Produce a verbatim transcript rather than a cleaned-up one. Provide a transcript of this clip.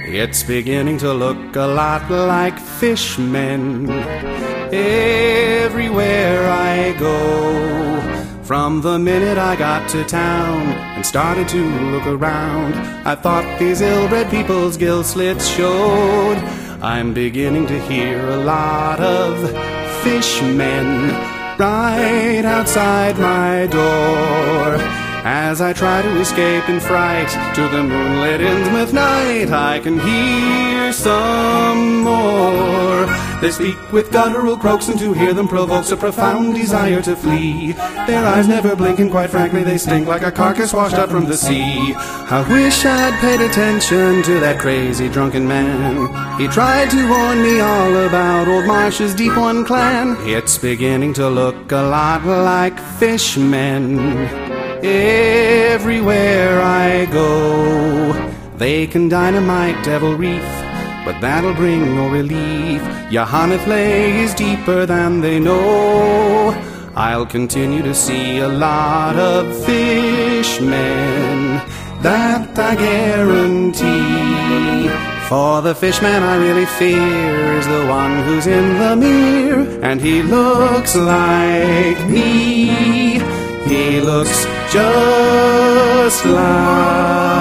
It's beginning to look a lot like fishmen everywhere I go. From the minute I got to town and started to look around, I thought these ill-bred people's gill slits showed. I'm beginning to hear a lot of fishmen right outside my door. As I try to escape in fright to the moonlit Innsmouth night, I can hear some more. They speak with guttural croaks, and to hear them provokes a profound desire to flee. Their eyes never blink, and quite frankly they stink like a carcass washed up from the sea. I wish I'd paid attention to that crazy drunken man. He tried to warn me all about old Marsh's Deep One clan. It's beginning to look a lot like fishmen everywhere I go. They can dynamite Devil Reef, but that'll bring no relief. Yahanathle is deeper than they know. I'll continue to see a lot of fishmen, that I guarantee. For the fishman I really fear is the one who's in the mirror, and he looks like me. He looks just like